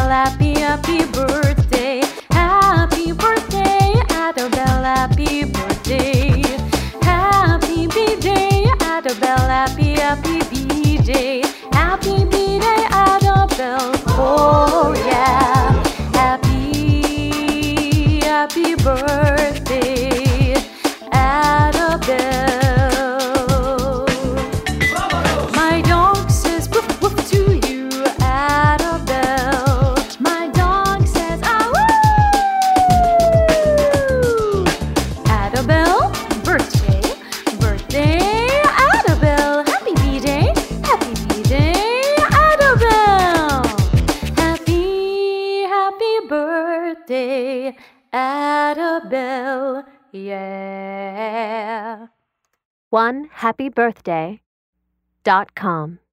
happy, happy birthday. Happy birthday, Adabelle, happy birthday. Happy B-Day, Adabelle, happy, happy B-Day. Happy B-Day, Adabelle, oh yeah. Happy, happy birthday, Adabelle. My dog says woof woof to you, Adabelle. My dog says ah woo. Adabelle, birthday, birthday, Adabelle. Happy B-Day, Adabelle. Happy, happy birthday, Adabelle, yeah. OneHappyBirthday.com